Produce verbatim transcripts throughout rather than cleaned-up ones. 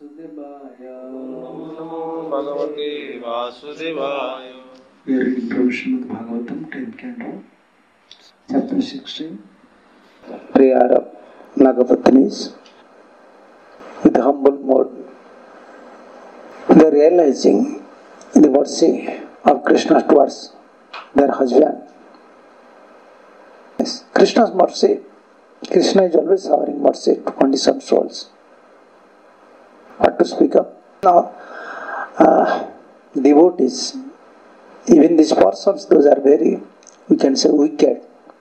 Vasudevaya. Om Namo Bhagavate Vasudevaya. We are reading from Srimad Bhagavatam, tenth canto, chapter sixteen. Prayer of Nagapatnis with humble mode. They are realizing the mercy of Krishna towards their husband. Yes, Krishna's mercy. Krishna is always showering mercy to conditioned souls. What to speak of? Now, uh, devotees, even these persons, those are very, we can say, wicked.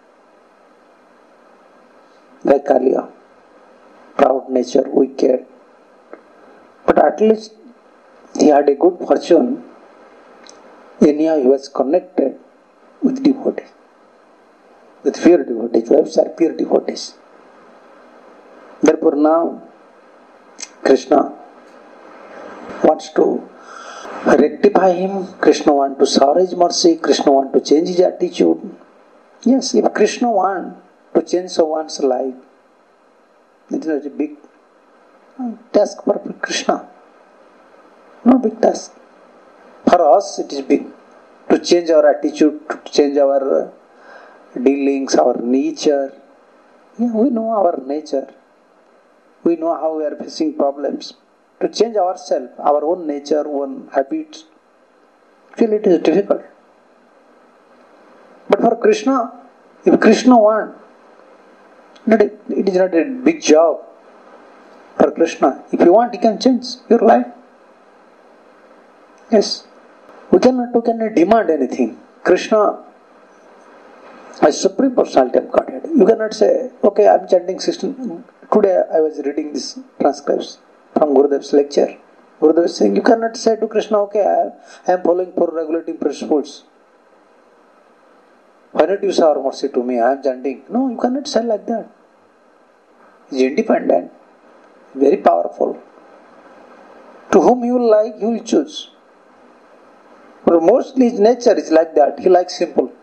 Like Kaliya, proud nature, wicked. But at least he had a good fortune. Anyhow, he was connected with devotees, with pure devotees. Wives are pure devotees. Therefore, now Krishna wants to rectify him. Krishna wants to shower his mercy. Krishna wants to change his attitude. Yes, if Krishna wants to change someone's life, it is a big task for Krishna. No big task. For us, it is big. To change our attitude, to change our dealings, our nature. Yeah, we know our nature. We know how we are facing problems. To change ourselves, our own nature, own habits, still it is difficult. But for Krishna, if Krishna wants, it is not a big job for Krishna. If you want, he can change your life. Yes. We cannot, we cannot demand anything. Krishna is Supreme Personality of Godhead. You cannot say, okay, I am chanting sixteen. Today I was reading this transcripts from Gurudev's lecture. Gurudev is saying, you cannot say to Krishna, okay, I am following four regulating principles. Why not you shower mercy to me? I am chanting. No, you cannot say like that. He is independent, very powerful. To whom he will like, he will choose. But mostly his nature is like that. He likes simple.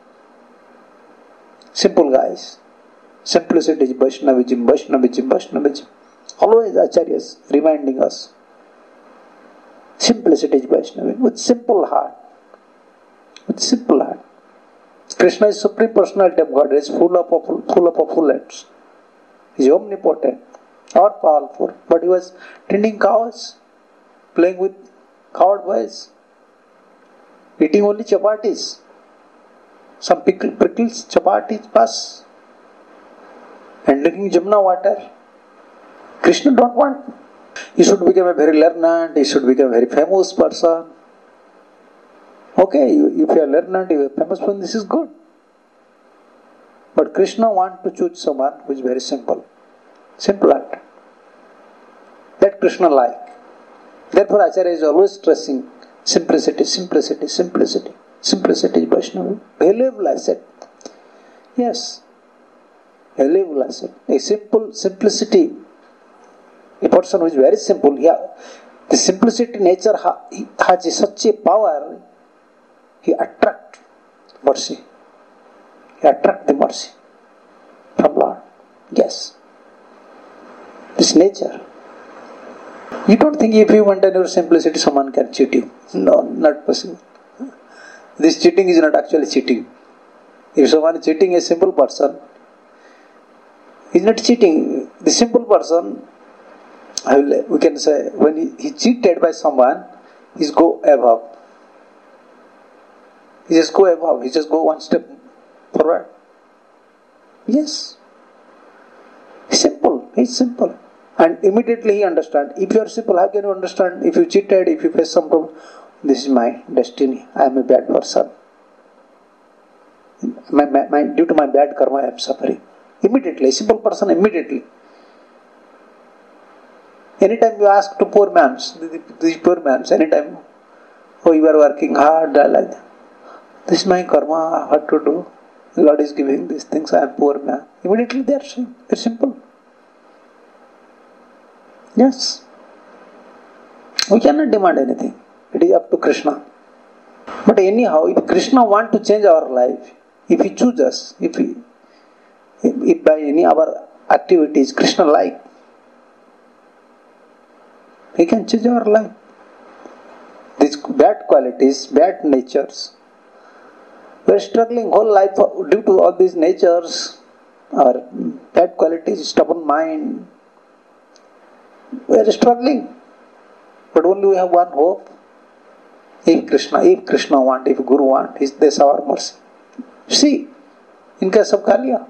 Simple guys. Simplicity is Vaishnavism, Vaishnavism, Vaishnavism. Always Acharyas reminding us. Simplicity is Vaishnavism. With simple heart. With simple heart. Krishna is Supreme Personality of God. He is full of, full of opulence. He is omnipotent or powerful. But he was tending cows, playing with coward boys, eating only chapatis. Some pickle, prickles, chapatis, pass. And drinking Jamuna water. Krishna don't want. He should become a very learned, he should become a very famous person. Okay, if you are learned, you are famous person, this is good. But Krishna wants to choose someone who is very simple. Simple act. That Krishna like. Therefore Acharya is always stressing simplicity, simplicity, simplicity. Simplicity is Vaishnava. Valuable asset. Yes. Valuable asset. A simple simplicity. A person who is very simple, yeah, the simplicity nature has such a power, he attracts mercy. He attracts the mercy from Lord. Yes. This nature. You don't think if you maintain your simplicity, someone can cheat you. No, not possible. This cheating is not actually cheating. If someone is cheating a simple person, he is not cheating. The simple person, I will, we can say, when he, he cheated by someone, he just go above. He just go above. He just go one step forward. Yes. He's simple. He's simple. And immediately he understands. If you are simple, how can you understand? If you cheated, if you face some problem, this is my destiny. I am a bad person. My, my, my, due to my bad karma, I am suffering. Immediately. A simple person, immediately. Anytime you ask to poor man, these poor man, anytime, oh, you are working hard, like that. This is my karma, what to do? Lord is giving these things, I am poor man. Immediately they are very simple. Yes. We cannot demand anything. It is up to Krishna. But anyhow, if Krishna wants to change our life, if he chooses us, if, he, if by any of our activities Krishna like, He can change our life. These bad qualities, bad natures. We are struggling whole life due to all these natures, our bad qualities, stubborn mind. We are struggling. But only we have one hope. If Krishna, if Krishna want, if Guru want, is this our mercy? See, in case of Kaliya.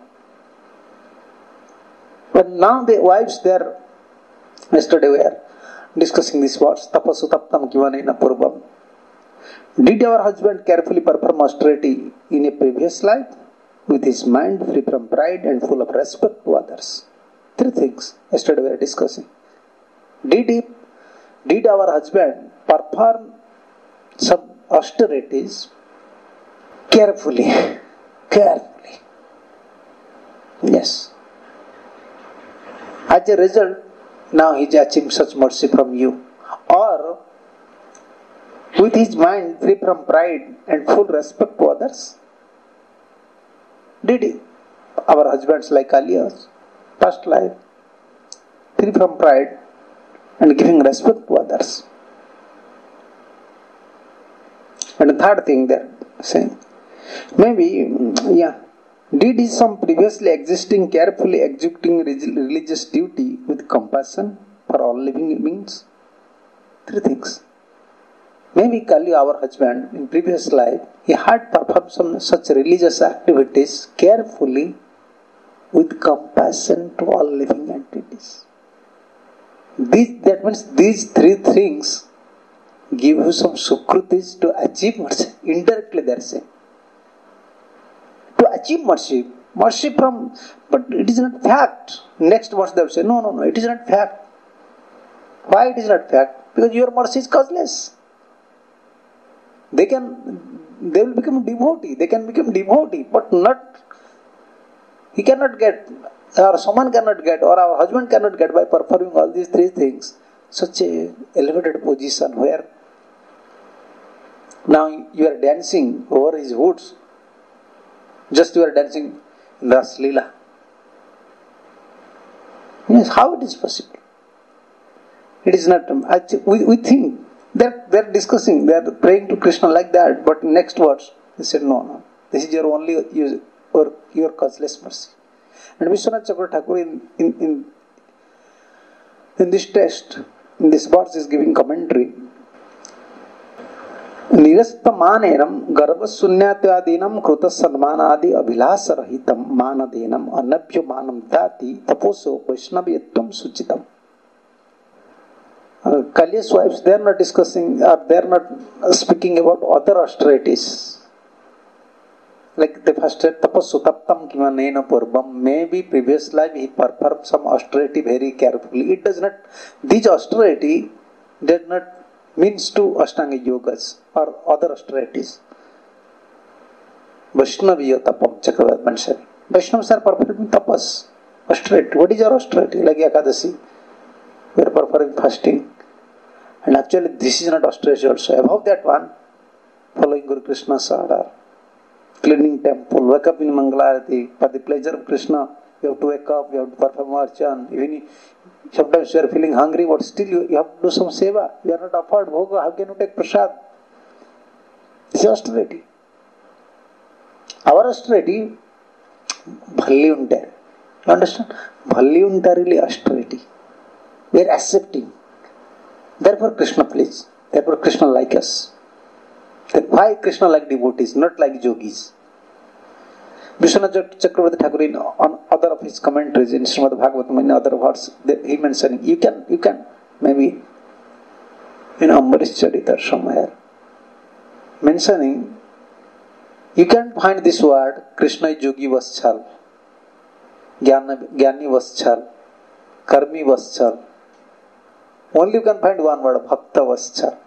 But now the wives, they are, yesterday we are discussing these words, tapasu taptam kivanena purvam. Did our husband carefully perform austerity in a previous life with his mind free from pride and full of respect to others? Three things yesterday we were discussing. Did he, did our husband perform some austerities carefully? Carefully. Yes. As a result, now he is achieving such mercy from you. Or with his mind free from pride and full respect to others? Did he? Our husbands like Kaliya's past life, free from pride and giving respect to others. And the third thing they're saying, maybe, yeah, did he some previously existing carefully executing religious duty with compassion for all living beings? Three things. Maybe Kali, our husband, in previous life, he had performed some such religious activities carefully with compassion to all living entities. These, that means these three things give you some sukrutis to achieve mercy. Indirectly they are saying. To achieve mercy, mercy from, but it is not fact. Next verse they will say, no, no, no, it is not fact. Why it is not fact? Because your mercy is causeless. They can, they will become devotee. They can become devotee, but not, he cannot get, or someone cannot get, or our husband cannot get by performing all these three things. Such a elevated position where now you are dancing over his hoods. Just you are dancing in Ras Leela. Yes, how it is possible? It is not, we, we think, they're, they're discussing, they're praying to Krishna like that, but next words, they said, no, no, this is your only, use, or your causeless mercy. And Vishwanath Chakravarti Thakur in, in, in, in this text, in this verse is giving commentary. Nirastamaneram garvasunyatadinam kruta sanmanadi abhilasa rahitam manadenam anabhyo manam dati taposo vaishnavyatam suchitam. Uh, Kaliya's wives, they are not discussing, or they are not speaking about other austerities. Like the first said, tapasu taptam kimanena purvam. Maybe previous life he performed some austerity very carefully. It does not, these austerity does not means to Ashtanga yogas or other austerities. Vaishnaviya tapam, Chakravarti mentioned. Vaishnavas are performing tapas, austerity. What is your austerity? Like Ekadasi, we are performing fasting. And actually this is not austerity also. Above that one, following Guru Krishna's order, cleaning temple, wake up in Mangalarati, for the pleasure of Krishna, you have to wake up, you have to perform archan. Even sometimes you are feeling hungry, but still you, you have to do some seva. You are not offered bhoga, how can you take prasad? This is austerity. Our austerity, bhalli unta. You understand? Bhalli unta really austerity. We are accepting. Therefore Krishna please. Therefore Krishna like us. Then why Krishna like devotees, not like yogis? Vishwanath Chakravarti Thakur in on other of his commentaries in Srimad Bhagavatam in other words, he mentioning, you can, you can maybe in Ambarish Charita somewhere mentioning, you can find this word, Krishna Yogi Vaschal, Gyani Vaschal, Karmi Vaschal. Only you can find one word, Bhakta Vaschal.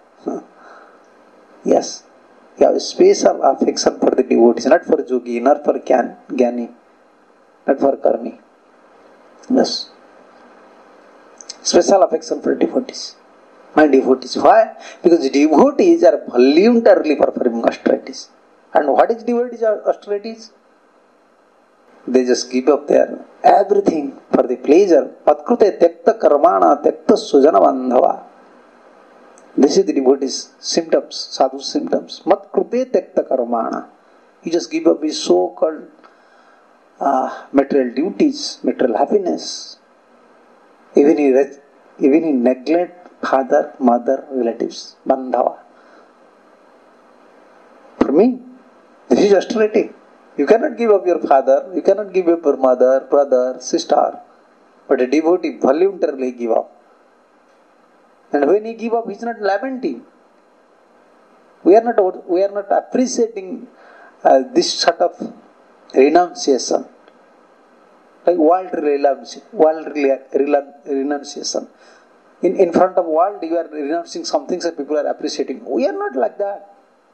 Yes. You have a special affection for the devotees, not for yogi, not for Gyani, not for Karmi. Yes. Special affection for devotees. My devotees. Why? Because devotees are voluntarily performing austerities. And what is devotees austerities? They just give up their everything for the pleasure. Patkrute tekta karmana tekta sujana bandhava. This is the devotee's symptoms, sadhu's symptoms. Mat krupe tekta karmana. He just give up his so-called uh, material duties, material happiness. Even he, even he neglect father, mother, relatives, bandhava. For me, this is austerity. You cannot give up your father, you cannot give up your mother, brother, sister. But a devotee voluntarily give up. And when he give up, he is not lamenting. We are not, we are not appreciating uh, this sort of renunciation. Like world renunciation. World renunciation. In, in front of world, you are renouncing something that people are appreciating. We are not like that.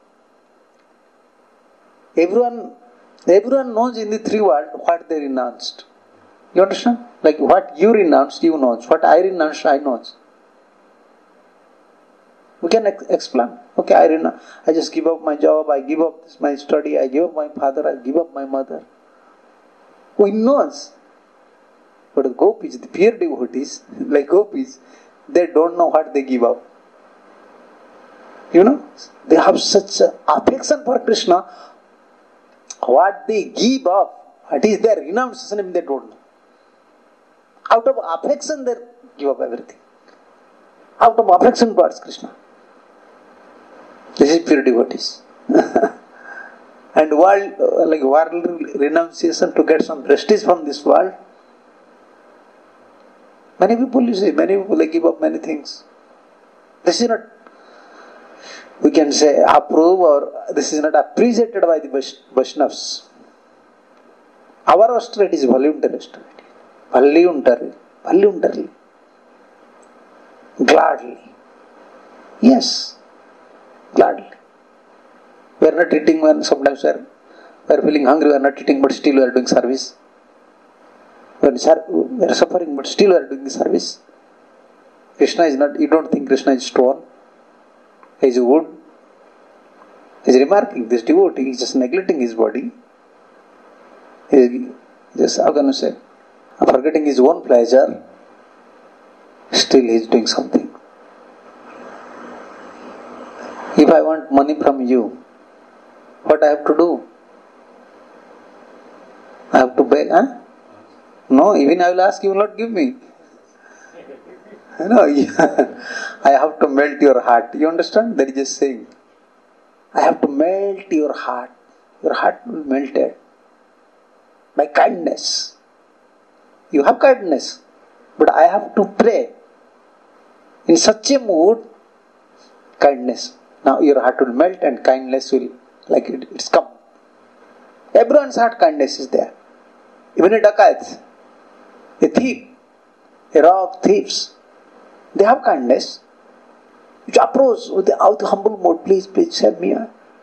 Everyone, everyone knows in the three world what they renounced. You understand? Like what you renounced, you know. What I renounced, I know. We can ex- explain. Okay, I renounce. I just give up my job, I give up my study, I give up my father, I give up my mother. We know. But the gopis, the pure devotees, like gopis, they don't know what they give up. You know? They have such affection for Krishna. What they give up, what is their renunciation, they don't know. Out of affection, they give up everything. Out of affection towards Krishna. This is pure devotees. And world, like world renunciation to get some prestige from this world. Many people, you see, many people they give up many things. This is not, we can say, approve or this is not appreciated by the Vaishnavas. Our austerity is voluntary austerity. Voluntary. Voluntarily. Gladly. Yes. Gladly. We are not eating when sometimes we are, we are feeling hungry, we are not eating, but still we are doing service. We are, we are suffering, but still we are doing the service. Krishna is not, you don't think Krishna is stone. He is wood. He is remarking, this devotee is just neglecting his body. He is just, how can you say, forgetting his own pleasure. Still he is doing something. If I want money from you, what I have to do? I have to beg, huh? No, even I will ask, you will not give me. No, I have to melt your heart. You understand? That is just saying. I have to melt your heart. Your heart will be melted by kindness. You have kindness, but I have to pray in such a mood, kindness. Now your heart will melt and kindness will, like it, it's come. Everyone's heart kindness is there. Even a dakat, a thief, a rob thieves, they have kindness. You approach with the out humble mode, please, please help me.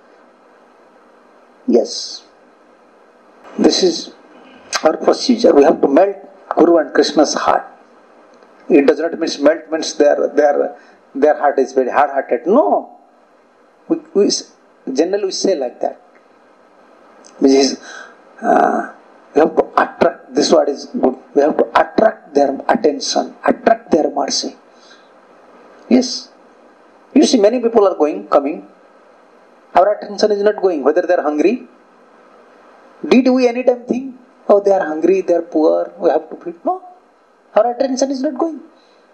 Yes. This is our procedure. We have to melt Guru and Krishna's heart. It does not mean melt means their their their heart is very hard-hearted. No. We, we generally we say like that. Which is uh, we have to attract. This word is good. We have to attract their attention, attract their mercy. Yes. You see, many people are going, coming. Our attention is not going. Whether they are hungry. Did we any time think, oh, they are hungry, they are poor, we have to feed? No. Our attention is not going.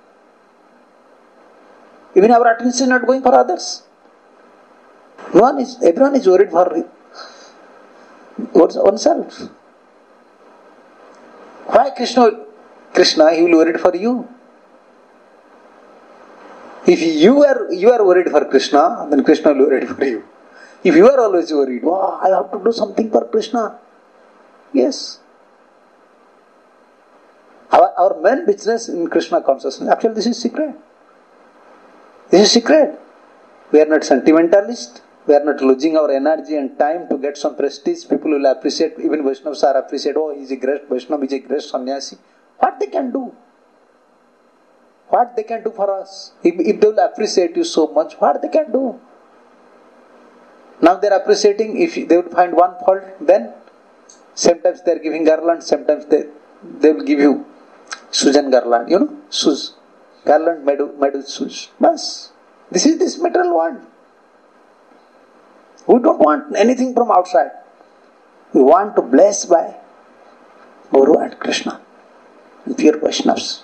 Even our attention is not going for others. No one is, everyone is worried for oneself. Why Krishna? Krishna, he will worried for you. If you are you are worried for Krishna, then Krishna will worried for you. If you are always worried, wow, I have to do something for Krishna. Yes. Our, our main business in Krishna consciousness, actually this is secret. This is secret. We are not sentimentalists. We are not losing our energy and time to get some prestige. People will appreciate, even Vaishnavas are appreciate, oh, he is a great Vaishnava, he is a great sannyasi. What they can do? What they can do for us? If, if they will appreciate you so much, what they can do? Now they are appreciating, if they will find one fault, then sometimes they are giving garland, sometimes they, they will give you Sujan garland, you know, Suz. Garland made, made with Suz. Bas. This is this material world. We don't want anything from outside. We want to bless by Guru and Krishna and pure Vaishnavas.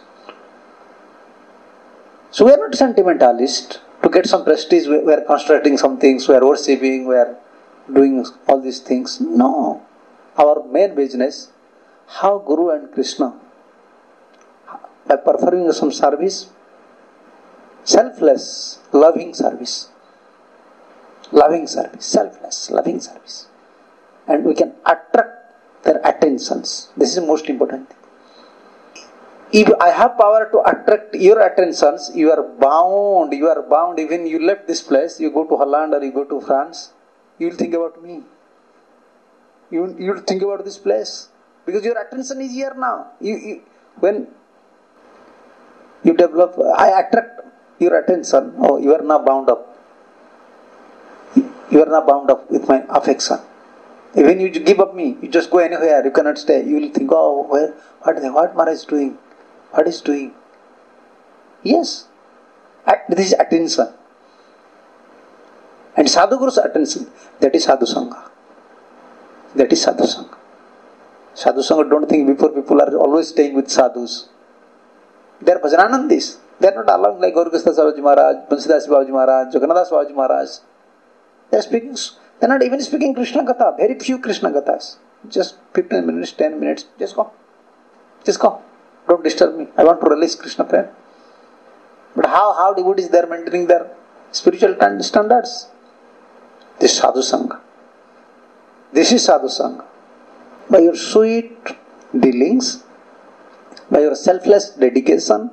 So we are not sentimentalists. To get some prestige, we are constructing some things, we are worshipping, we are doing all these things. No. Our main business, how Guru and Krishna, by performing some service, selfless, loving service. Loving service, selfless, loving service. And we can attract their attentions. This is the most important thing. If I have power to attract your attentions, you are bound, you are bound. Even you left this place, you go to Holland or you go to France, you will think about me. You you will think about this place. Because your attention is here now. You, you when you develop, I attract your attention, oh, you are now bound up. You are now bound up with my affection. Even you give up me, you just go anywhere, you cannot stay. You will think, oh, where, what, what Maharaj is doing? What is doing? Yes. This is attention. And Sadhuguru's attention, that is Sadhu Sangha. That is Sadhu Sangha. Sadhu Sangha, don't think before people are always staying with sadhus. They are Bhajananandis. They are not allowing like Gaurukasta Babaji Maharaj, Bansidasi Babaji Maharaj, Jagannadas Babaji Maharaj. They are speaking, they are not even speaking Krishna Katha. Very few Krishna Kathas. Just fifteen minutes, ten minutes. Just go. Just go. Don't disturb me. I want to release Krishna prayer. But how, how devotees they are maintaining their spiritual standards? This is Sadhu Sangha. This is Sadhu Sangha. By your sweet dealings, by your selfless dedication,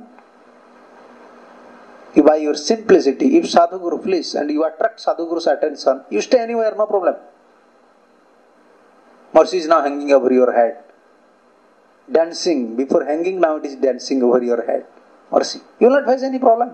by your simplicity, if Sadhu Guru please and you attract Sadhu Guru's attention, you stay anywhere, no problem. Mercy is now hanging over your head. Dancing, before hanging, now it is dancing over your head. Mercy. You will not face any problem.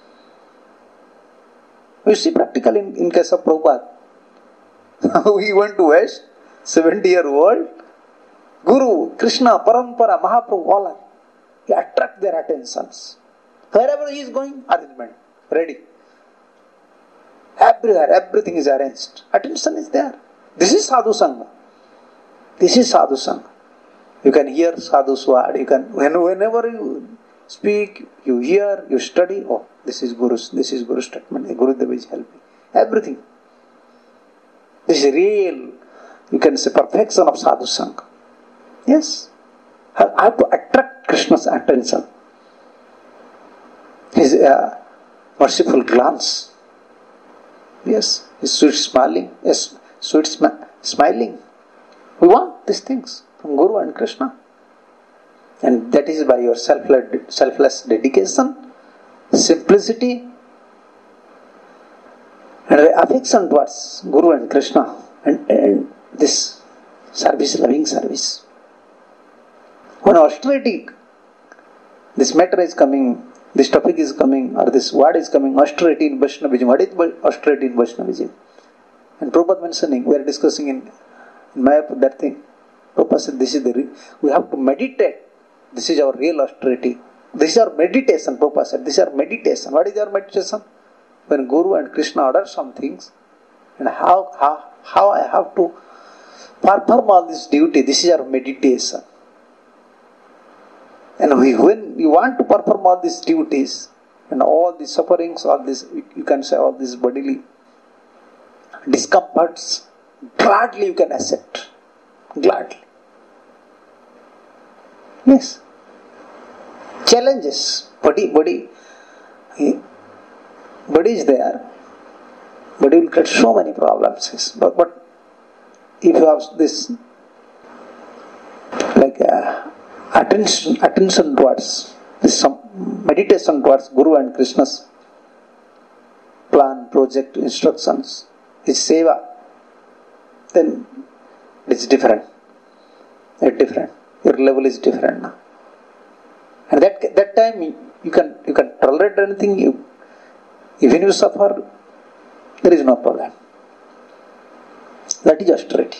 You see practically in, in case of Prabhupada. We went to West, seventy year old, Guru, Krishna, Parampara, Mahaprabhu, all are. He attract their attentions. Wherever he is going, arrangement, ready. Everywhere, everything is arranged. Attention is there. This is Sadhu Sangha. This is Sadhu Sangha. You can hear Sadhu's word. You can, whenever you speak, you hear, you study. Oh, this is Guru's, this is Guru's statement. Gurudev is helping. Everything. This is real, you can say, perfection of Sadhu Sangha. Yes. I have to attract Krishna's attention. His uh, merciful glance. Yes. His sweet smiling. Yes. Sweet sm- smiling. We want these things from Guru and Krishna. And that is by your selfless, selfless dedication, simplicity, and affection towards Guru and Krishna. And, and this service, loving service. When austerity, this matter is coming, this topic is coming, or this word is coming, austerity in Vaishnavism. What is austerity in Vaishnavism? And Prabhupada mentioning, we are discussing in, in Mayapur that thing. Prabhupada said, this is the, re- we have to meditate. This is our real austerity. This is our meditation, Prabhupada said. This is our meditation. What is our meditation? When Guru and Krishna order some things, and how, how, how I have to perform all this duty, this is our meditation. And we, when you want to perform all these duties, and all these sufferings, all this, you can say all these bodily discomforts, gladly you can accept. Gladly. Yes. Challenges. Body, body. Body is there. Body will get so many problems. But, but if you have this, like, uh, attention, attention towards this, some meditation towards Guru and Krishna's plan, project, instructions, his seva, then it's different. It's different. Your level is different now. And that that time you can you can tolerate anything. You, even you suffer, there is no problem. That is austerity.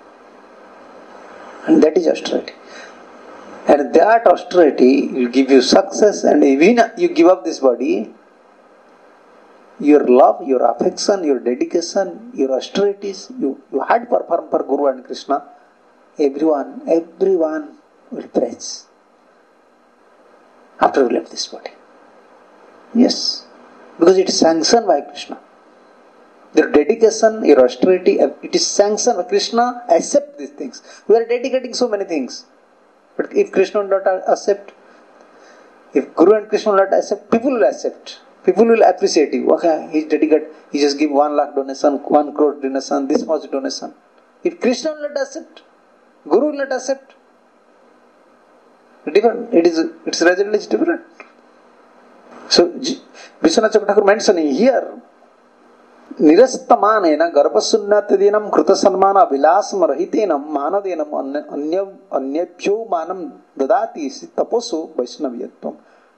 And that is austerity. And that austerity will give you success, and even you give up this body, your love, your affection, your dedication, your austerities, you, you had performed for Guru and Krishna, everyone, everyone will praise after you left this body. Yes, because it is sanctioned by Krishna. Your dedication, your austerity, it is sanctioned by Krishna. Accept these things. We are dedicating so many things. But if Krishna will not accept, if Guru and Krishna will not accept, people will accept. People will appreciate you. Okay, he is dedicated. He just give one lakh donation, one crore donation, this much donation. If Krishna will not accept, Guru will not accept. Different. It is. Its result is different. So, Vishwanath Chakravarti mentioning here, Nirastamanena garbhasunnatadinam krutasanmana vilasam rahitenam manadenam anya anyabhyo manam dadati taposu vaishnaviyatvam.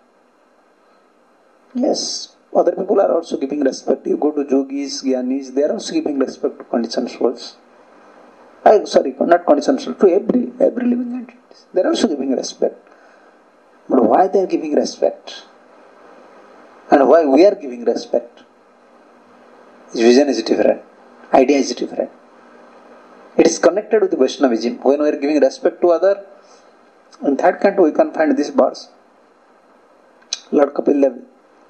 Yes, other people are also giving respect. You go to yogis, gyanis, they are also giving respect to conditioned souls. I, sorry, not conditioned souls, to every every living entity. They are also giving respect. But why they are giving respect? And why we are giving respect? His vision is different. Idea is different. It is connected with the Vaishnavism. When we are giving respect to other, in that canto we can find this verse. Lord Kapil Dev,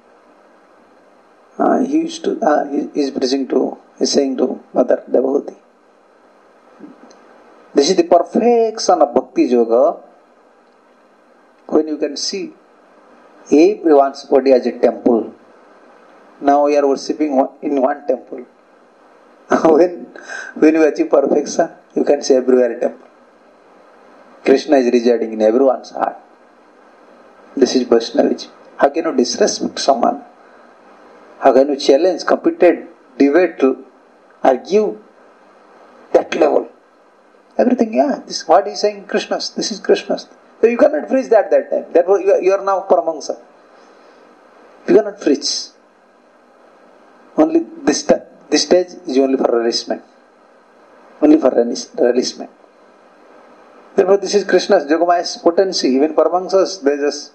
uh, he used to, uh, he is preaching to, he is saying to Mother Devavati, this is the perfection of Bhakti Yoga, when you can see everyone's body as a temple. Now we are worshipping in one temple. when, when you achieve perfection, you can see everywhere a temple. Krishna is residing in everyone's heart. This is Vaishnavism. How can you disrespect someone? How can you challenge, compete, debate, argue that level? Everything, yeah. This what he is saying, Krishna's. This is Krishna's. So you cannot preach that that time. Therefore, you are, you are now Paramahansa. You cannot preach. Only this this stage is only for releasement. Only for releasement. Therefore, this is Krishna's, Jogamaya's potency. Even Paramahansas, they just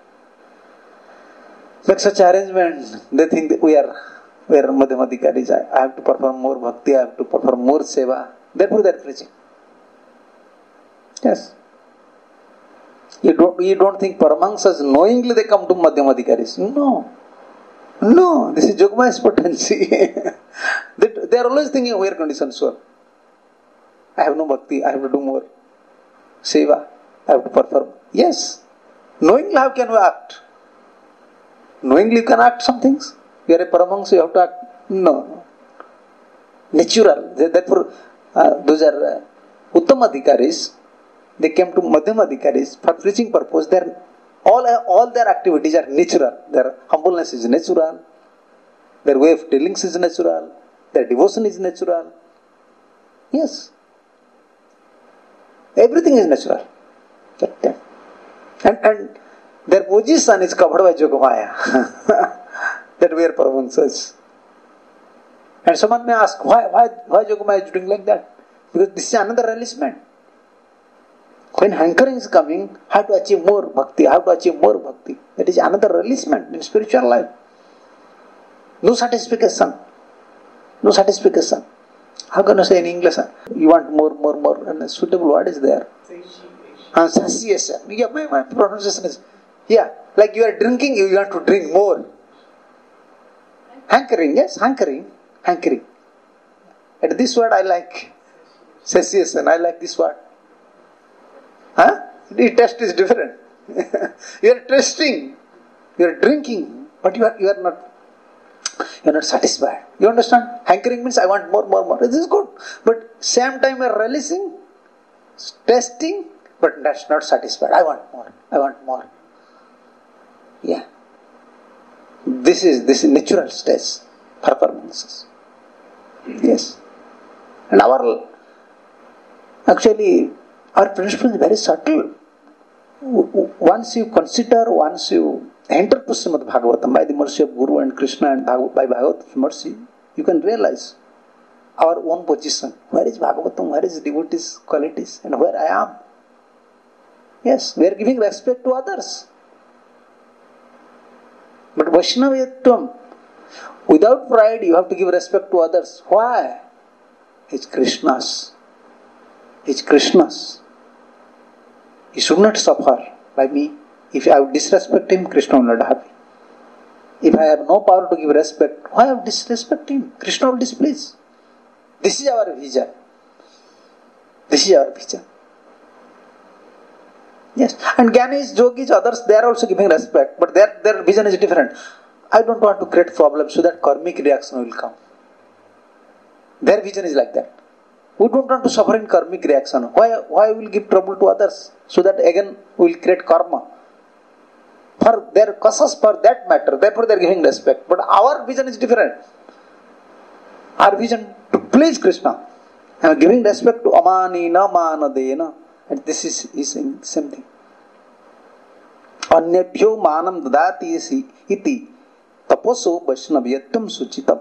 make such arrangement. They think that we are we are Madhyamadikaris. I, I have to perform more bhakti. I have to perform more seva. Therefore, they are preaching. Yes. You don't, you don't think Paramahansas knowingly they come to Madhyamadikaris. No. No. This is Jogamaya's potency. they, they are always thinking, we are conditioned soul. I have no bhakti. I have to do more seva. I have to perform. Yes. Knowingly how can we act? Knowingly you can act some things. You are a Paramahansa, you have to act. No. Natural. Therefore, uh, those are uh, Uttamadikaris. They came to Madhyamadikaris for preaching purpose. Their, all, all their activities are natural. Their humbleness is natural. Their way of dealings is natural. Their devotion is natural. Yes. Everything is natural. And, and their position is covered by Jogamaya. That we are Paramahansas. And someone may ask, why, why, why Jogamaya is doing like that? Because this is another releasement. When hankering is coming, how to achieve more bhakti, how to achieve more bhakti. That is another releasement in spiritual life. No satisfaction. No satisfaction. How can you say in English, you want more, more, more, and a suitable word is there? Uh, satiation. Yeah, my, my pronunciation is, yeah, like you are drinking, you want to drink more. Hankering, yes, hankering, hankering. And this word I like. Satiation, I like this word. Huh? The taste is different. You are tasting, you are drinking, but you are you are not you are not satisfied. You understand? Hankering means I want more, more, more. This is good. But same time you are releasing, tasting, but that's not satisfied. I want more. I want more. Yeah. This is this is natural stage performances. Yes. And our actually our principle is very subtle. Once you consider, once you enter to Srimad Bhagavatam by the mercy of Guru and Krishna and by Bhagavatam's mercy, you can realize our own position. Where is Bhagavatam? Where is devotees' qualities? And where I am? Yes, we are giving respect to others. But Vaishnaviyatvam, Without pride, you have to give respect to others. Why? It's Krishna's. It's Krishna's. He should not suffer by me. If I would disrespect him, Krishna will not happy. If I have no power to give respect, why I would disrespect him? Krishna will displease. This is our vision. This is our vision. Yes. And Gyanis, Yogis, others, they are also giving respect, but their, their vision is different. I don't want to create problems so that karmic reaction will come. Their vision is like that. We don't want to suffer in karmic reaction. Why, why will give trouble to others? So that again we will create karma. For their causes, for that matter, therefore they are giving respect. But our vision is different. Our vision to please Krishna. And giving respect to Amani na manadena. And this is, is saying same thing. Anyabhyo manam dadati iti taposo vaishnavyatam suchitam.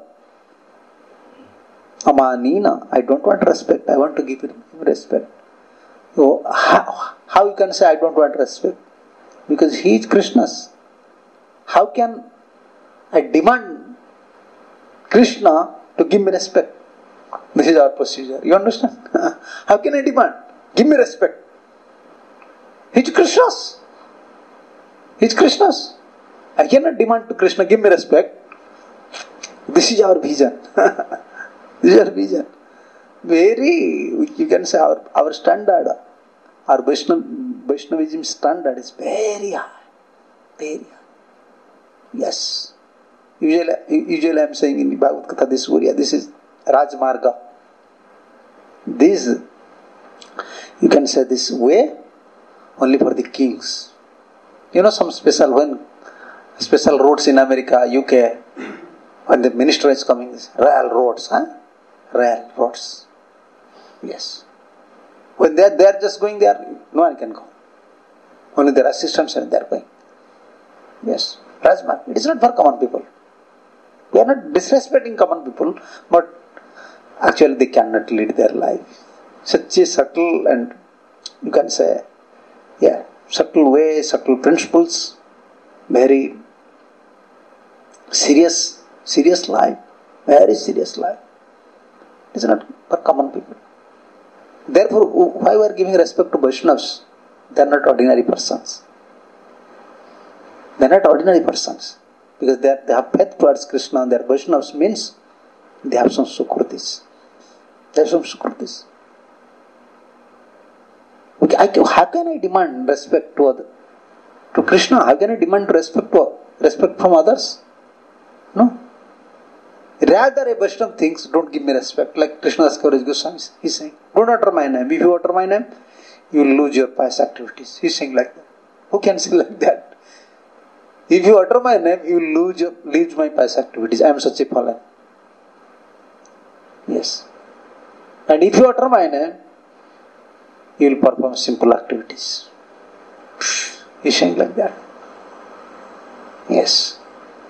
Amanina, I don't want respect, I want to give him respect. So, how, how you can say I don't want respect? Because he is Krishna's. How can I demand Krishna to give me respect? This is our procedure. You understand? How can I demand? Give me respect. He is Krishna's. He is Krishna's. I cannot demand to Krishna, give me respect. This is our vision. This is our vision. Very, you can say our, our standard, our Vaishnav, Vaishnavism standard is very high. Very high. Yes. Usually, usually I am saying in Bhagavad Gita, this Surya, this is Rajmarga. This, you can say this way only for the kings. You know some special, when special roads in America, U K, when the minister is coming, rail roads, huh? Rail roads. Yes. When they are, they are just going there, no one can go. Only their assistants are there going. Yes. Rajmarg. It is not for common people. We are not disrespecting common people, but actually they cannot lead their life. Such a subtle and, you can say, yeah, subtle way, subtle principles, very serious, serious life, very serious life. It is not for common people. Therefore, why we are giving respect to Vaishnavas? They are not ordinary persons. They are not ordinary persons. Because they, are, they have faith towards Krishna, and their Vaishnavas means they have some sukrutis. They have some sukrutis. Okay, I, how can I demand respect to other, to Krishna? How can I demand respect to respect from others? No. Rather, a Vaishnava thinks, don't give me respect. Like Krishnadas Kaviraj Goswami is saying, don't utter my name. If you utter my name, you will lose your pious activities. He is saying like that. Who can say like that? If you utter my name, you will lose, your, lose my pious activities. I am such a fallen. Yes. And if you utter my name, you will perform simple activities. He is saying like that. Yes.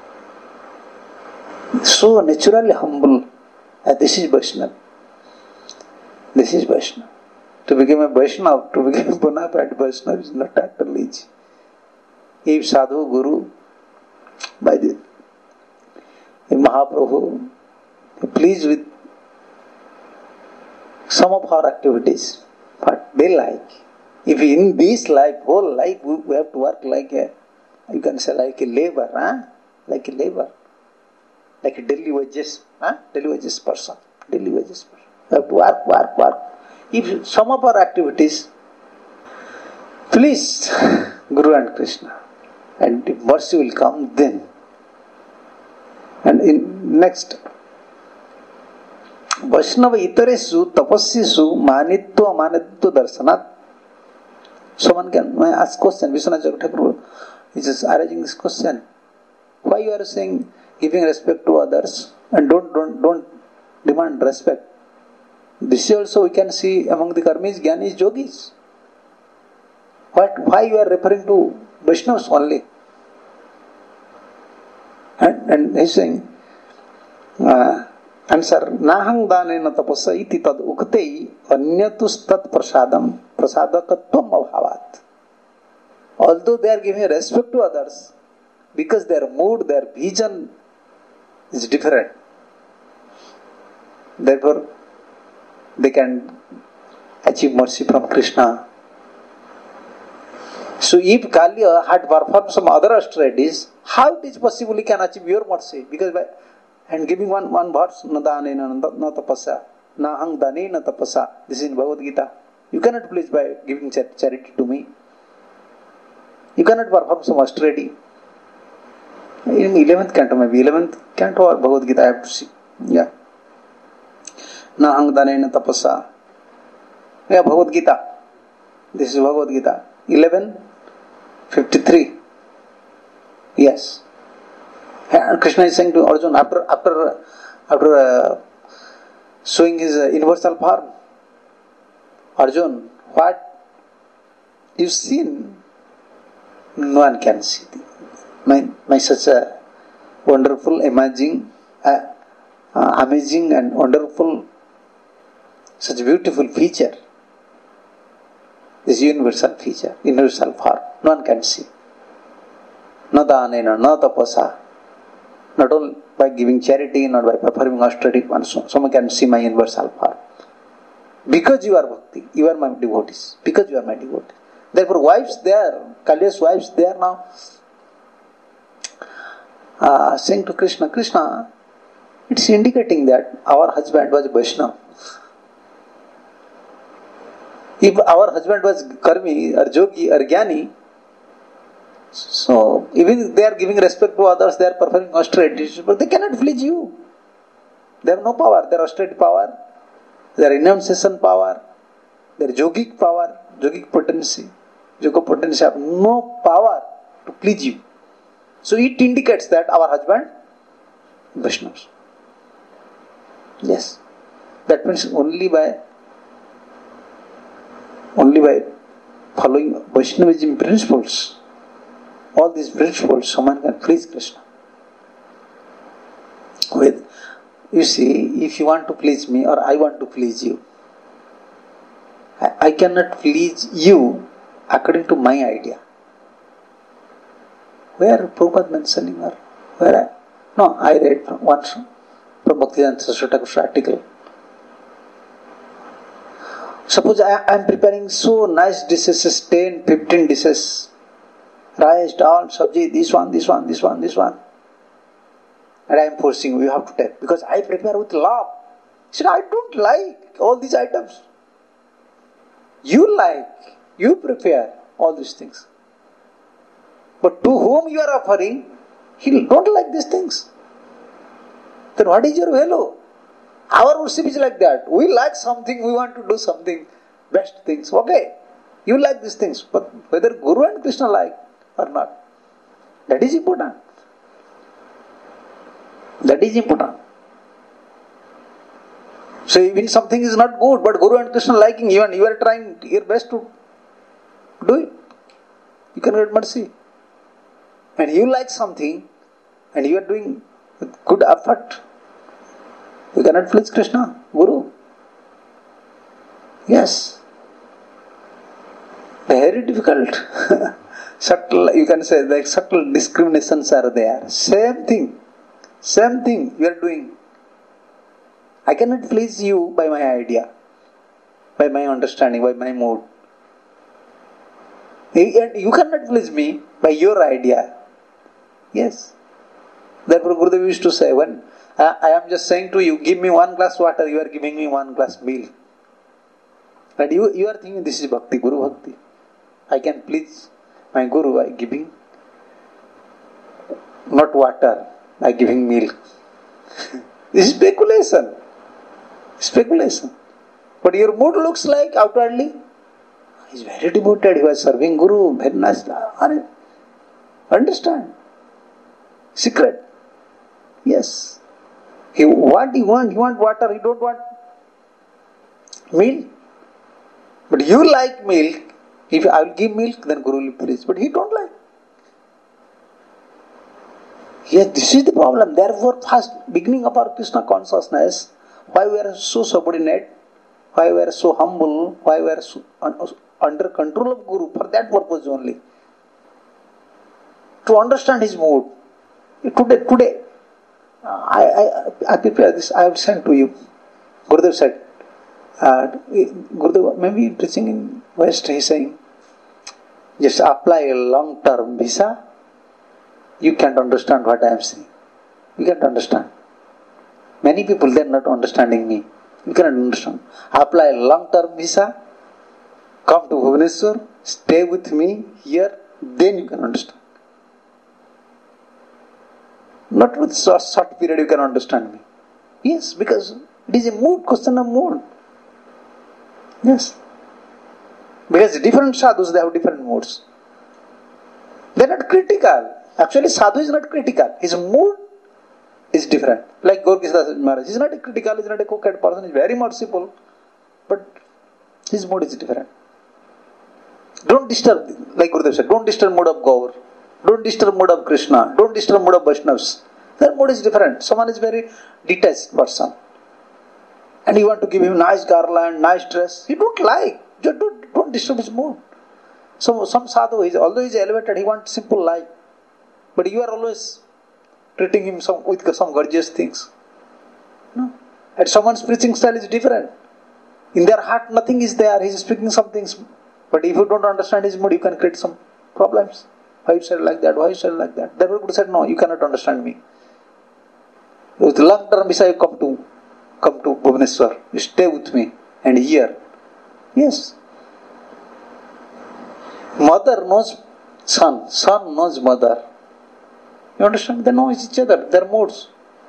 So naturally humble. And this is Vaishnava. This is Vaishnava. To become a Vaishnava, to become a bona fide Vaishnava is not at all easy. If Sadhu, Guru, by the if Mahaprabhu, pleased with some of our activities, what they like. If in this life, whole life, we have to work like a, you can say like a labor, huh? Like a labor. Like a daily wages, huh? Daily wages person. Daily wages person. We have to work, work, work. If some of our activities please Guru and Krishna, and if mercy will come then. And in next, Vaishnava itaresu tapasyasu manitva amanitva darsanat. Someone can ask question. Vishwanath Thakur is just arranging this question. Why you are saying giving respect to others and don't don't don't demand respect? This also we can see among the karmis, jnanis, yogis. What? Why you are referring to Vaishnavas only? And, and he is saying, uh, answer, nahang danena tapasa iti tad uktei anyatus tat prasadam prasadakatvam abhavat. Although they are giving respect to others, because their mood, their vision is different. Therefore, they can achieve mercy from Krishna. So if Kalya had performed some other austerities, how it is possible he can achieve your mercy? Because by, and giving one, one verse, na danena na tapasa, na hang danena tapasa, this is in Bhagavad Gita. You cannot please by giving charity to me. You cannot perform some austerity. In eleventh canto, maybe eleventh canto or Bhagavad Gita, I have to see. Yeah. Na hang danena tapasa. Yeah, Bhagavad Gita. This is Bhagavad Gita. eleven fifty-three. Yes. And Krishna is saying to Arjuna after after after uh, showing his uh, universal form, Arjuna, what you've seen, no one can see. My my such a wonderful, amazing, uh, uh, amazing and wonderful, such a beautiful feature. This universal feature, universal form, no one can see. Na danena, na tapasa. Not only by giving charity, not by performing austerity, so someone can see my universal form. Because you are bhakti, you are my devotees. Because you are my devotees. Therefore, wives there, Kalya's wives there now, uh, saying to Krishna, Krishna, it's indicating that our husband was Vaishnava. If our husband was Karmi or Jogi or Jnani, so even they are giving respect to others, they are performing austerities, but they cannot please you. They have no power. Their austerity power, their renunciation power, their yogic power, yogic potency, yoga potency have no power to please you. So it indicates that our husband, Vaishnavas. Yes. That means only by only by following Vaishnavism principles, all these principles, someone can please Krishna. With, you see, if you want to please me or I want to please you, I, I cannot please you according to my idea. Where Prabhupada mentioning or where I, no, I read from once from Bhaktivedanta Saraswati Thakur's article. Suppose I am preparing so nice dishes, ten, fifteen dishes. Rice, dal, sabji, this one, this one, this one, this one. And I am forcing you, you have to take. Because I prepare with love. He said, I don't like all these items. You like, you prepare all these things. But to whom you are offering, he don't like these things. Then what is your value? Our worship is like that. We like something, we want to do something, best things. Okay, you like these things. But whether Guru and Krishna like or not, that is important. That is important. So even something is not good, but Guru and Krishna liking you and you are trying your best to do it, you can get mercy. And you like something and you are doing with good effort, you cannot please Krishna, Guru. Yes. Very difficult. Subtle, you can say, like subtle discriminations are there. Same thing. Same thing you are doing. I cannot please you by my idea, by my understanding, by my mood. And you cannot please me by your idea. Yes. Therefore Gurudev used to say, when I, I am just saying to you, give me one glass water, you are giving me one glass milk. And you, you are thinking this is bhakti, Guru bhakti. I can please my Guru by giving not water, by giving milk. This is speculation. Speculation. But your mood looks like outwardly, he is very devoted, he was serving Guru, very nice. Understand? Secret. Yes. He, what he want? He want water, he don't want milk. But you like milk. If I will give milk, then Guru will please. But he don't like. Yes, this is the problem. Therefore, first beginning of our Krishna consciousness, why we are so subordinate, why we are so humble, why we are so un- under control of Guru, for that purpose only. To understand his mood. Today, today, uh, I I, I, I prepare this, I have sent to you. Gurudev said, uh, Gurudev, maybe preaching in West, he is saying, just apply a long-term visa, you can't understand what I am saying. You can't understand. Many people, they are not understanding me. You cannot understand. Apply a long-term visa, come to Bhubaneswar, stay with me here, then you can understand. Not with short, short period you can understand me. Yes, because it is a mood, question of mood. Yes. Because different sadhus, they have different moods. They are not critical. Actually, sadhu is not critical. His mood is different. Like Gaur Kishore Maharaj, he is not a critical, he is not a coquette person, he is very merciful. But his mood is different. Don't disturb, like Gurudev said, don't disturb mood of Gaur. Don't disturb mood of Krishna. Don't disturb mood of Vaishnavas. Their mood is different. Someone is very detached person. And you want to give him nice garland, nice dress. You don't like. Just don't, don't disturb his mood. So some sadhu, is, although he is elevated, he wants simple life. But you are always treating him some, with some gorgeous things. No. And someone's preaching style is different. In their heart, nothing is there. He is speaking some things. But if you don't understand his mood, you can create some problems. Why you said like that? Why you said like that? Therefore, Guru said, no, you cannot understand me. With long term visa, you come to come to Bhubaneswar. You stay with me and here. Yes. Mother knows son. Son knows mother. You understand? They know each other. Their moods.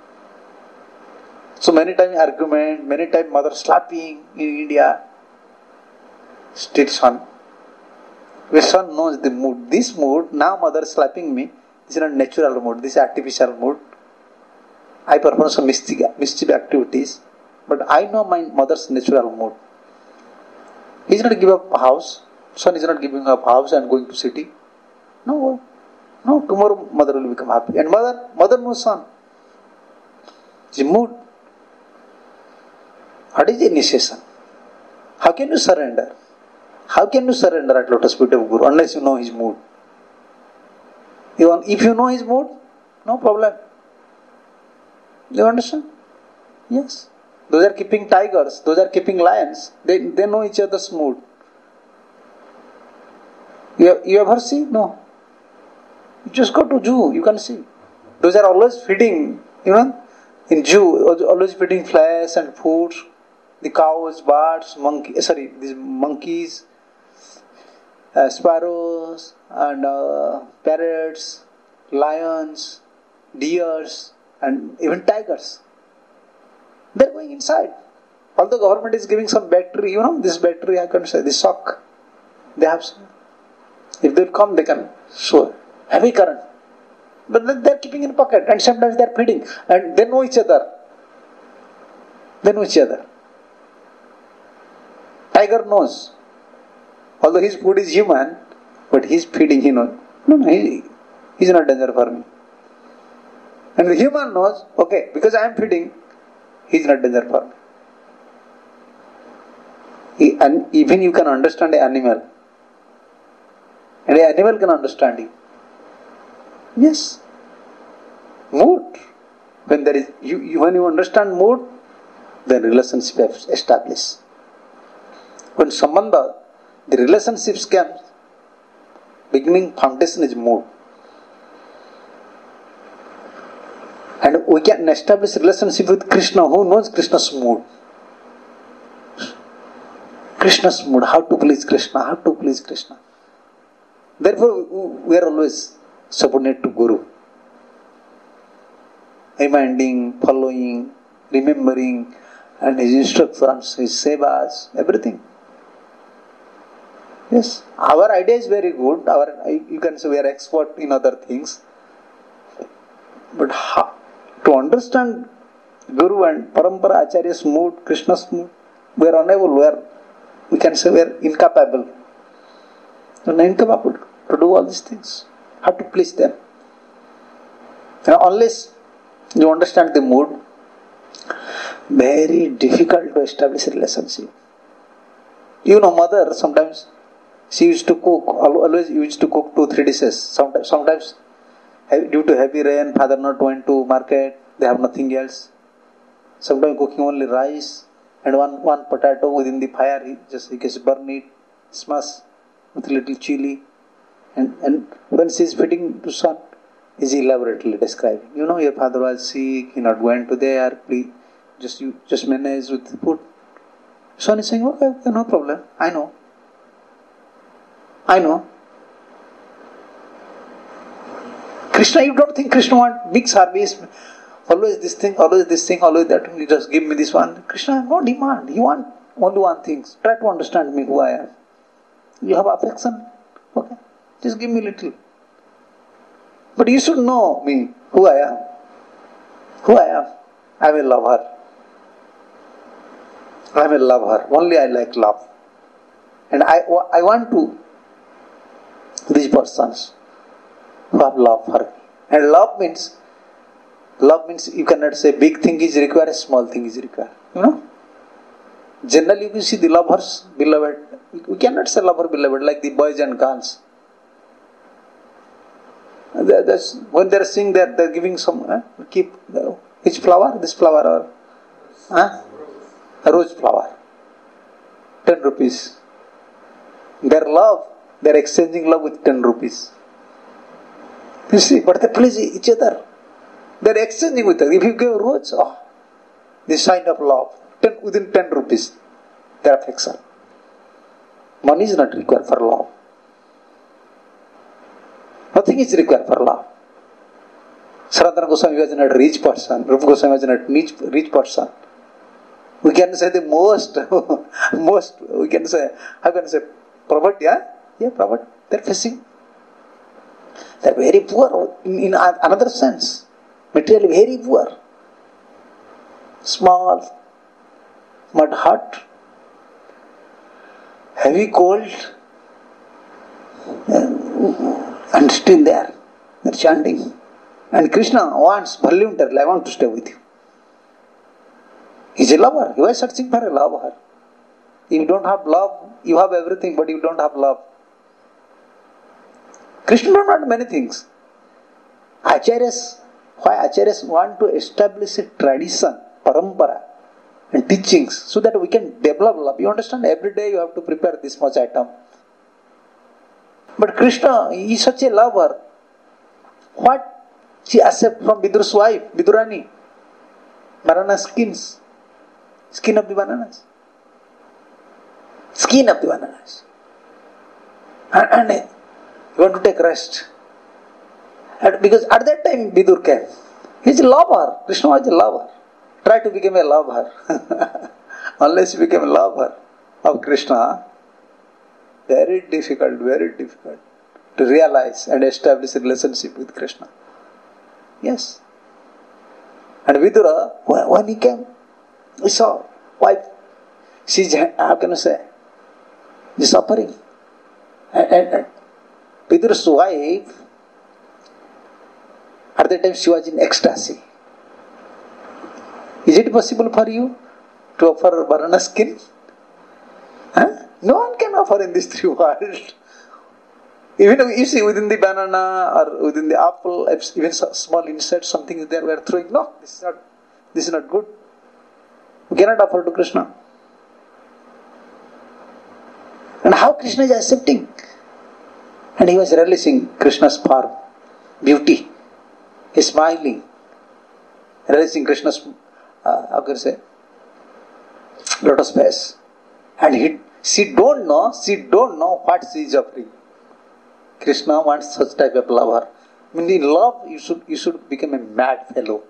So many times argument, many times mother slapping in India. Still son. The son knows the mood. This mood, now mother slapping me, this is not natural mood, this is artificial mood. I perform some mischief, mischief activities, but I know my mother's natural mood. He is not giving up house, son is not giving up house and going to city. No, no, tomorrow mother will become happy. And mother, mother knows son. It's a mood. What is initiation? How can you surrender? How can you surrender at lotus feet of Guru unless you know his mood? Even if you know his mood, no problem. You understand? Yes. Those are keeping tigers, those are keeping lions. They, they know each other's mood. You, you ever see? No. You just go to zoo, you can see. Those are always feeding, you know, in zoo, always feeding flesh and food. The cows, birds, monkey, sorry, these monkeys, uh, sparrows, and uh, parrots, lions, deers, and even tigers. They are going inside. Although government is giving some battery, you know, this battery, I can say, this shock. They have some. If they come, they can show heavy current. But then they are keeping in pocket, and sometimes they are feeding, and they know each other. They know each other. Tiger knows. Although his food is human, but he is feeding, he knows. No, no, he is not danger for me. And the human knows, okay, because I am feeding, he is not danger for me. He, and even you can understand an animal. And an animal can understand you. Yes. Mood. When there is, you, you, when you understand mood, then relationship is established. When sambandha, the relationships comes, beginning foundation is mood. And we can establish relationship with Krishna. Who knows Krishna's mood? Krishna's mood, how to please Krishna, how to please Krishna. Therefore, we are always subordinate to Guru. Reminding, following, remembering, and his instructions, his sevas, everything. Yes, our idea is very good. Our, you can say we are expert in other things. But how, to understand Guru and Parampara Acharya's mood, Krishna's mood, we are unable, we are, we can say we are incapable. We are incapable to do all these things. How to please them? Now, unless you understand the mood, very difficult to establish a relationship. You know, mother sometimes, she used to cook, always used to cook two, three dishes. Sometimes, sometimes due to heavy rain, father not went to market, they have nothing else. Sometimes cooking only rice and one, one potato within the fire, he just he gets burn it, smash with little chili. And, and when she is feeding to son, is elaborately describing. You know, your father was sick, he not going to there, please, just you just manage with food. Son is saying, okay, okay, no problem, I know. I know. Krishna, you don't think Krishna want big service, always this thing, always this thing, always that, you just give me this one. Krishna has no demand, he want only one thing. Try to understand me, who I am. You have affection, okay, just give me little. But you should know me, who I am. Who I am. I am a lover. I am a lover. Only I like love. And I, I want to, these persons who have love for me. And love means, love means you cannot say big thing is required, small thing is required. You know? Generally you see the lovers, beloved. We cannot say lover, beloved, like the boys and girls. They're, that's, when they're seeing that, they're giving some, eh, keep, uh, which flower? This flower or, huh? A rose flower. Ten rupees. Their love, they're exchanging love with ten rupees. You see, but they please each other. They're exchanging with us. If you give a rose, oh, this sign of love, ten, within ten rupees, their affection. Money is not required for love. Nothing is required for love. Sanatana Goswami was not a rich person. Rupa Goswami was not a rich, rich person. We can say the most, most, we can say, how can I say, Prabhat, yeah? Yeah, Prabhat. They're facing. They're very poor in, in another sense. Materially very poor. Small, mud hut, heavy cold, and still there. They're chanting. And Krishna wants voluntarily, I want to stay with you. He's a lover. He was searching for a lover. If you don't have love, you have everything, but you don't have love. Krishna don't want many things. Acharyas, why Acharyas want to establish a tradition, parampara, and teachings, so that we can develop love. You understand? Every day you have to prepare this much item. But Krishna, he is such a lover. What she accepts from Vidur's wife, Vidurani? Banana skins. Skin of the bananas. Skin of the bananas. And, and you want to take rest. And because at that time Vidur came. He is a lover. Krishna was a lover. Try to become a lover. Unless you become a lover of Krishna, very difficult, very difficult to realize and establish a relationship with Krishna. Yes. And Vidura, when he came, he saw wife, she's, how can I say, the suffering. And, and, and Vidura's wife, at that time she was in ecstasy. Is it possible for you to offer banana skin? Huh? No one can offer in this three world. Even if you see within the banana or within the apple, even small insect, something is there, we are throwing. No, this is not, this is not good. We cannot offer to Krishna. And how Krishna is accepting? And he was relishing Krishna's form, beauty. He is smiling, relishing Krishna's, uh, how can I say, lotus face. And he, she don't know, she don't know what she is offering. Krishna wants such type of lover. I mean, in love, you should, you should become a mad fellow.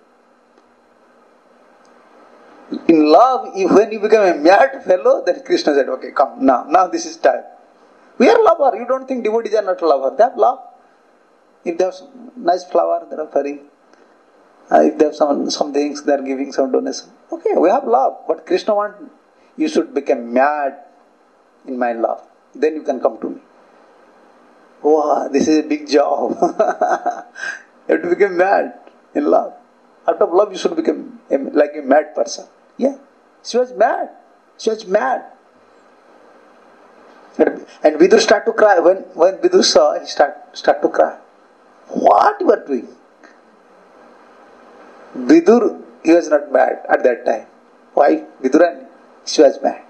In love, when you become a mad fellow, then Krishna said, okay, come, now, now this is time. We are lover. You don't think devotees are not lover. They have love. If they have some nice flower, they are offering. Uh, if they have some, some things, they are giving some donation. Okay, we have love. But Krishna wants, you should become mad in my love. Then you can come to me. Wow, this is a big job. You have to become mad in love. Out of love, you should become a, like a mad person. Yeah, she was mad. She was mad. And, and Vidur started to cry. When, when Vidur saw, he started start to cry. What you are doing? Vidur, he was not mad at that time. Why? Vidurani, she was mad.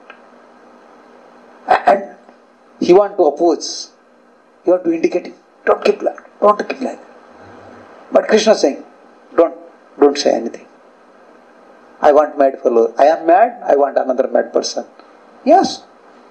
And he want to oppose. He want to indicate him. Don't keep like that. Don't keep like that. But Krishna is saying, don't, don't say anything. I want mad fellow. I am mad, I want another mad person. Yes.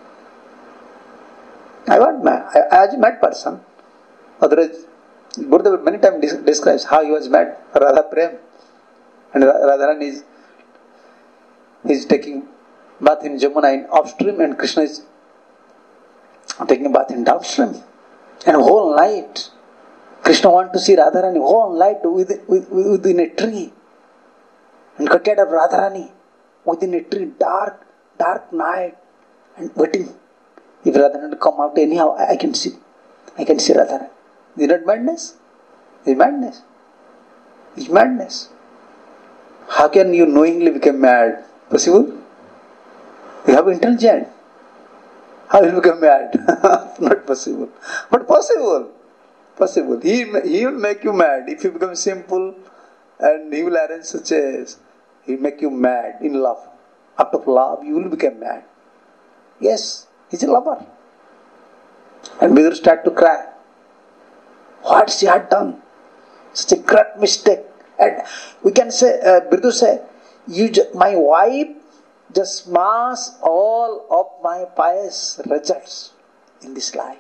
I want mad. I, as a mad person. Otherwise, Gurudeva many times describes how he was mad. Radha Prem. And Radharani is, is taking bath in Jamuna in upstream and Krishna is taking a bath in downstream. And whole night, Krishna wants to see Radharani whole night within, within a tree. And Katyad of Radharani within a tree, dark, dark night, and waiting. If Radharani come out anyhow, I can see. I can see Radharani. Is that madness? Is madness? Is madness. How can you knowingly become mad? Possible? You have intelligence. How will you become mad? Not possible. But possible. Possible. He, he will make you mad. If you become simple and he will arrange such a, he will make you mad in love. Out of love, you will become mad. Yes, he's a lover. And Vidur start to cry. What she had done? Such a great mistake. And we can say, uh, Vidur say, you, ju- my wife just smash all of my pious results in this life.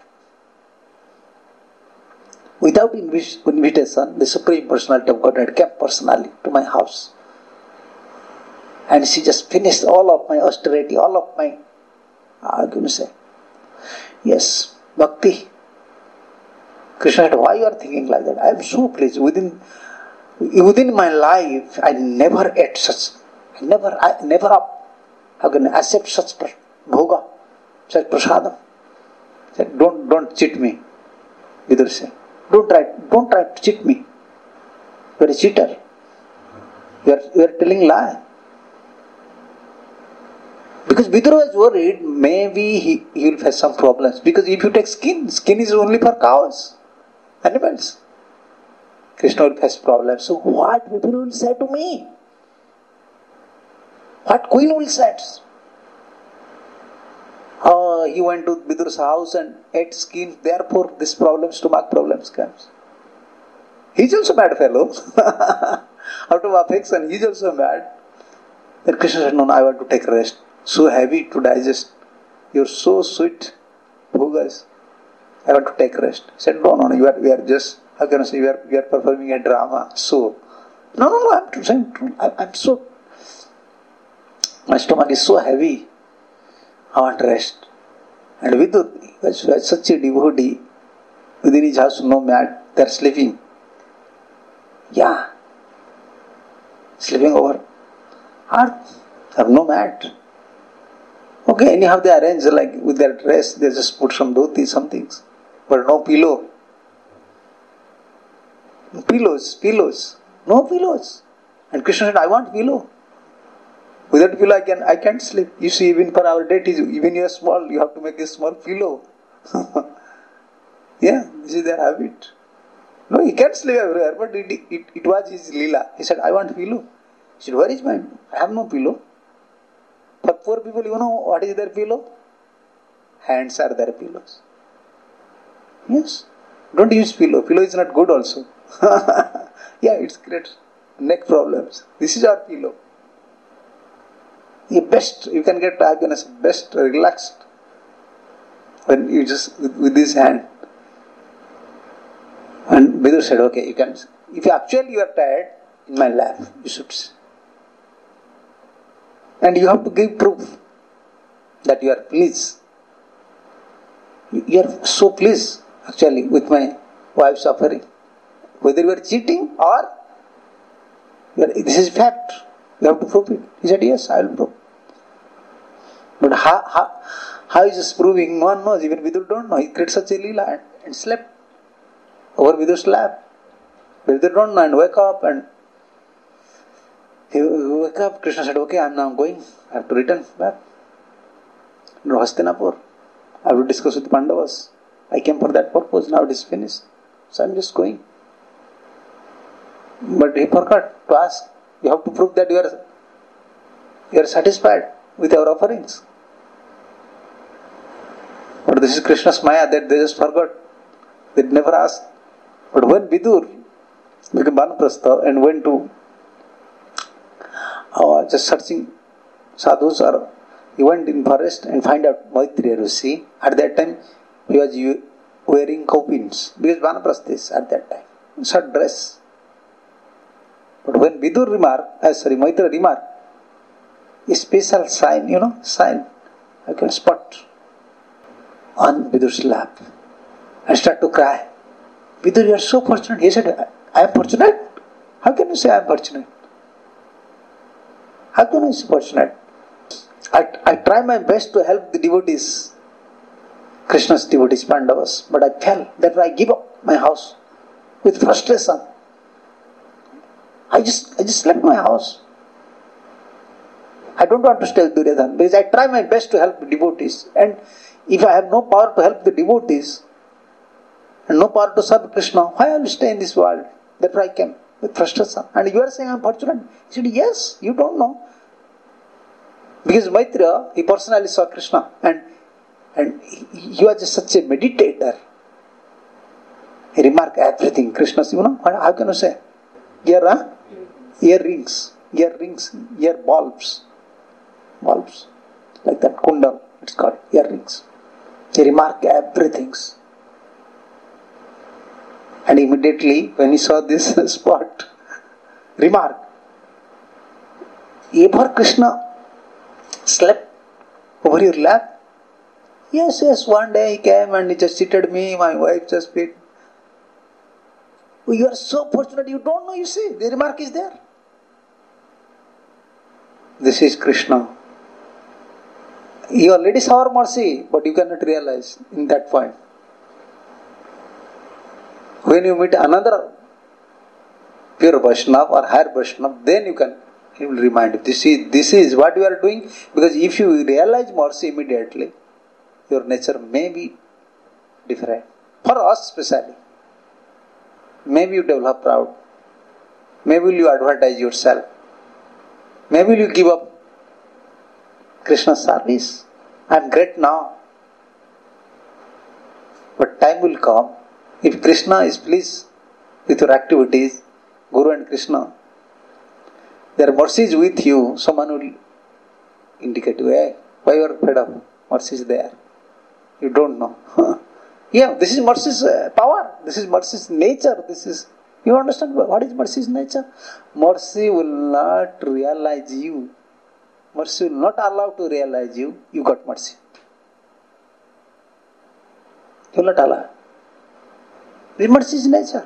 Without invi- invitation, the Supreme Personality of Godhead came personally to my house. And she just finished all of my austerity, all of my, how can you say, yes, bhakti. Krishna said, why you are thinking like that? I am so pleased. Within, within my life, I never ate such, I never, I never how can I accept such bhoga, such prasadam. Said, don't, don't cheat me. Vidur said, don't try, don't try to cheat me. You are a cheater. You are, you are telling lie. Because Vidur was worried, maybe he, he will face some problems. Because if you take skin, skin is only for cows, animals. Krishna will face problems. So what Vidur will say to me? What queen will say? Oh, he went to Vidur's house and ate skin. Therefore, this problem, stomach problems comes. He's also a mad fellow. Out of affection, he's also mad. Then Krishna said, no, no, I want to take rest. So heavy to digest. You're so sweet, bhogas. I want to take rest. He said, no, no, no, you are, we are just, how can I say, we are, we are performing a drama. So, no, no, no, I'm saying true. I, I'm so, my stomach is so heavy. I want rest. And Vidur was, was such a devotee. Within his house, no mat. They are sleeping. Yeah. Sleeping over. Earth. Have no mat. Okay, anyhow they arrange like with their dress, they just put some dhoti, some things. But no pillow. Pillows, pillows. No pillows. And Krishna said, I want pillow. Without pillow, I, can, I can't sleep. You see, even for our deities, even you are small, you have to make a small pillow. Yeah, this is their habit. No, he can't sleep everywhere, but it, it, it was his lila. He said, I want pillow. He said, where is my, I have no pillow. For poor people, you know what is their pillow? Hands are their pillows. Yes. Don't use pillow. Pillow is not good also. Yeah, it's great. Neck problems. This is our pillow. The best, you can get, I can say, best relaxed when you just, with, with this hand. And Vidur said, okay, you can, if you actually you are tired, in my lap, you should. And you have to give proof that you are pleased. You are so pleased, actually, with my wife's offering. Whether you are cheating or, you are, this is fact. You have to prove it. He said, yes, I will prove. But how, how, how is this proving? No one knows. Even Vidur don't know. He created such a lila and, and slept over Vidur's lap. Vidur don't know and wake up and he wake up. Krishna said, okay, I am now going. I have to return back. No, Hastinapur. I have to discuss with Pandavas. I came for that purpose. Now it is finished. So I am just going. But he forgot to ask, You have to prove that you are, you are satisfied with our offerings. But this is Krishna's Maya that they just forgot. They never asked. But when Vidur became Vanaprastha and went to uh, just searching sadhus, or he went in forest and find out Maitreya Rishi. At that time he was wearing cowpins because Vanaprastha is at that time short dress. But when Vidur remarked, uh, sorry Maitreya remarked, a special sign, you know, sign I can spot on Vidur's lap and start to cry. Vidur, you are so fortunate. He said, I am fortunate? How can you say I am fortunate? How can I say fortunate? I, I try my best to help the devotees, Krishna's devotees, Pandavas, but I fell. Therefore I give up my house with frustration. I just I just left my house. I don't want to stay with Duryodhana because I try my best to help the devotees. And if I have no power to help the devotees and no power to serve Krishna, why I will stay in this world? Therefore I came with frustration. And you are saying I am fortunate? He said, yes, you don't know. Because Maitreya, he personally saw Krishna and and he, he was just such a meditator. He remarked everything. Krishna's, you know, how can you say? Ear, huh? Earrings, earrings, ear bulbs, bulbs, like that, kundal, it's called earrings. He remarked everything. And immediately, when he saw this spot, remark, ever Krishna slept over your lap? Yes, yes, one day he came and he just seated me, my wife just fit. Oh, you are so fortunate, you don't know, you see, the remark is there. This is Krishna. You already saw our mercy, but you cannot realize in that point. When you meet another pure Vaishnava or higher Vaishnava, then you can, he will remind you, this is, this is what you are doing. Because if you realize mercy immediately, your nature may be different. For us especially. Maybe you develop proud. Maybe you advertise yourself. Maybe you give up Krishna's service. I am great now. But time will come. If Krishna is pleased with your activities, Guru and Krishna, their mercy is with you, someone will indicate you, hey, why you are fed up? Mercy is there. You don't know. Yeah, this is mercy's uh, power. This is mercy's nature. This is, you understand what is mercy's nature? Mercy will not realize you. Mercy will not allow to realize you. You got mercy. You will not allow. This is mercy's nature.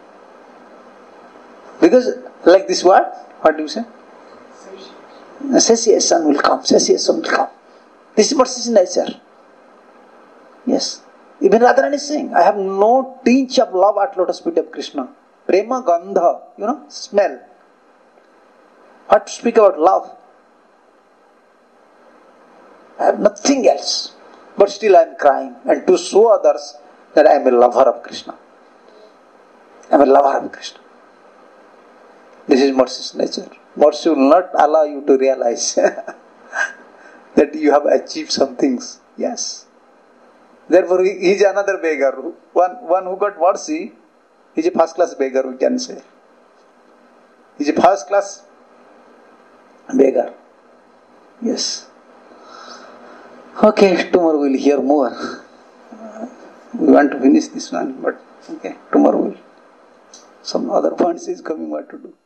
Because like this word, what do you say? Satiation will come. Satiation will come. This is mercy's nature. Yes. Even Radharani is saying, I have no tinge of love at lotus feet of Krishna. Prema gandha, you know, smell. What to speak about love? I have nothing else. But still I am crying. And to show others that I am a lover of Krishna. I am a lover of Krishna. This is mercy's nature. Mercy will not allow you to realize that you have achieved some things. Yes. Therefore, he is another beggar. One, one who got mercy, he is a first class beggar, we can say. He is a first class beggar. Yes. Okay, tomorrow we will hear more. We want to finish this one, but okay, tomorrow we'll. Some other points is coming what to do.